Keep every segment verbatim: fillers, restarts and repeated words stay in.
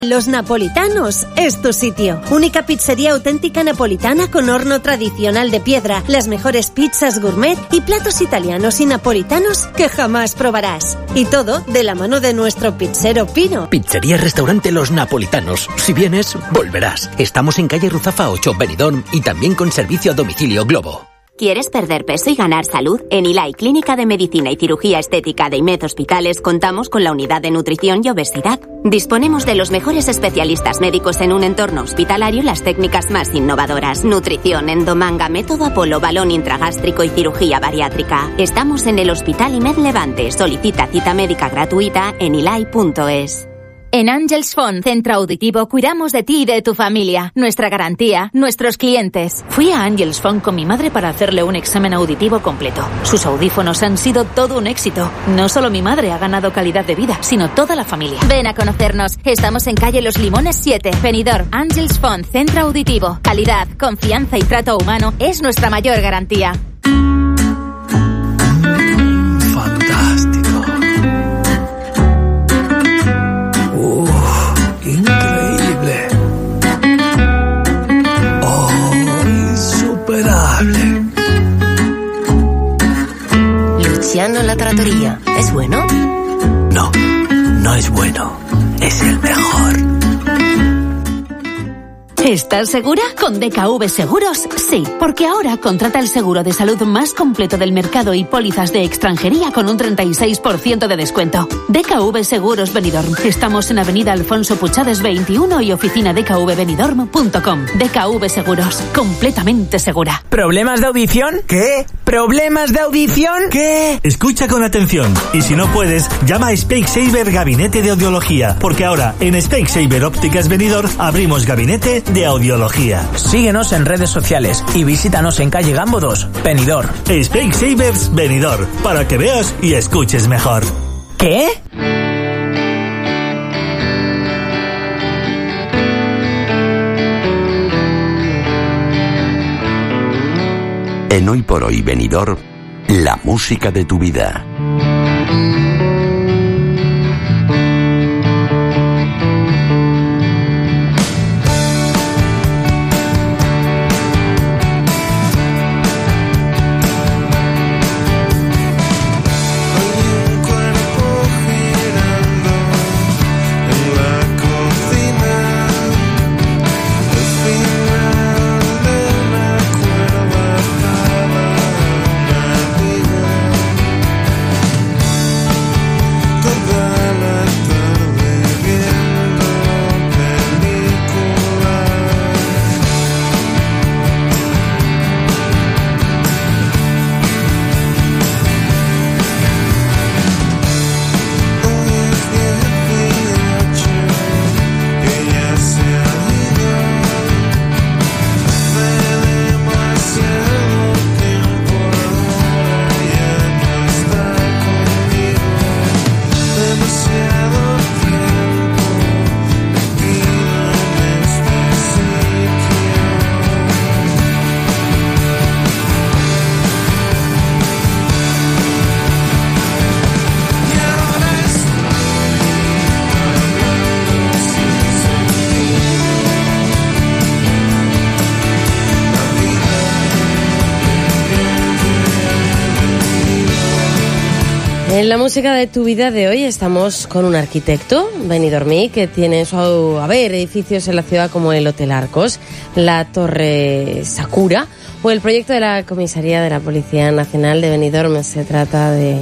Los Napolitanos es tu sitio. Única pizzería auténtica napolitana con horno tradicional de piedra, las mejores pizzas gourmet y platos italianos y napolitanos que jamás probarás. Y todo de la mano de nuestro pizzero Pino. Pizzería Restaurante Los Napolitanos. Si vienes, volverás. Estamos en calle Ruzafa ocho, Benidorm, y también con servicio a domicilio Globo. ¿Quieres perder peso y ganar salud? En Ilai Clínica de Medicina y Cirugía Estética de IMED Hospitales contamos con la unidad de nutrición y obesidad. Disponemos de los mejores especialistas médicos en un entorno hospitalario y las técnicas más innovadoras. Nutrición, endomanga, método Apolo, balón intragástrico y cirugía bariátrica. Estamos en el Hospital IMED Levante. Solicita cita médica gratuita en ilai punto es. En Angels Phone, Centro Auditivo, cuidamos de ti y de tu familia. Nuestra garantía, nuestros clientes. Fui a Angels Phone con mi madre para hacerle un examen auditivo completo. Sus audífonos han sido todo un éxito. No solo mi madre ha ganado calidad de vida, sino toda la familia. Ven a conocernos. Estamos en calle Los Limones siete, Benidorm. Angels Phone, Centro Auditivo. Calidad, confianza y trato humano es nuestra mayor garantía. Increíble. Oh, insuperable. Luciano La Trattoria, ¿es bueno? No, no es bueno. Es el mejor. ¿Estás segura? Con D K V Seguros, sí, porque ahora contrata el seguro de salud más completo del mercado y pólizas de extranjería con un treinta y seis por ciento de descuento. D K V Seguros Benidorm. Estamos en Avenida Alfonso Puchades veintiuno y oficina d k v benidorm punto com. D K V Seguros, completamente segura. ¿Problemas de audición? ¿Qué? ¿Problemas de audición? ¿Qué? Escucha con atención y si no puedes, llama a Speaksaver Gabinete de Audiología, porque ahora en Speaksaver Ópticas Benidorm abrimos gabinete de audiología. Síguenos en redes sociales y visítanos en calle Gambo dos, Benidorm. Speaksavers Benidorm, para que veas y escuches mejor. ¿Qué? En Hoy por Hoy Benidorm, la música de tu vida. En la música de tu vida de hoy estamos con un arquitecto, benidormí, que tiene su haber edificios en la ciudad como el Hotel Arcos, la Torre Sakura o el proyecto de la Comisaría de la Policía Nacional de Benidorm. Se trata de...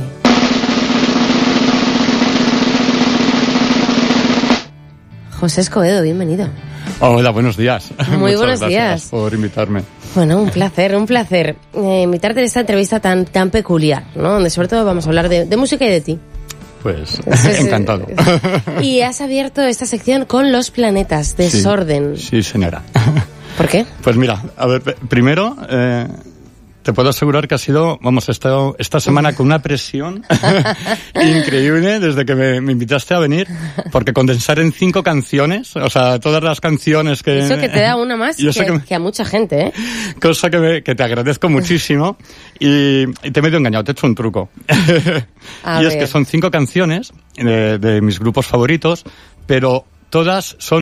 José Escobedo, bienvenido. Hola, buenos días. Muy Muchas buenos gracias días. por invitarme. Bueno, un placer, un placer eh, invitarte en esta entrevista tan tan peculiar, ¿no? Donde sobre todo vamos a hablar de, de música y de ti. Pues, es, encantado. Y has abierto esta sección con Los Planetas, Desorden. Sí, sí, señora. ¿Por qué? Pues mira, a ver, primero... Eh, te puedo asegurar que ha sido, vamos, he estado esta semana con una presión increíble desde que me, me invitaste a venir, porque condensar en cinco canciones, o sea, todas las canciones que... Eso que te da una más que, que, me, que a mucha gente, ¿eh? Cosa que, me, que te agradezco muchísimo y, y te he medio engañado, te he hecho un truco. y ver. Es que son cinco canciones de, de mis grupos favoritos, pero todas son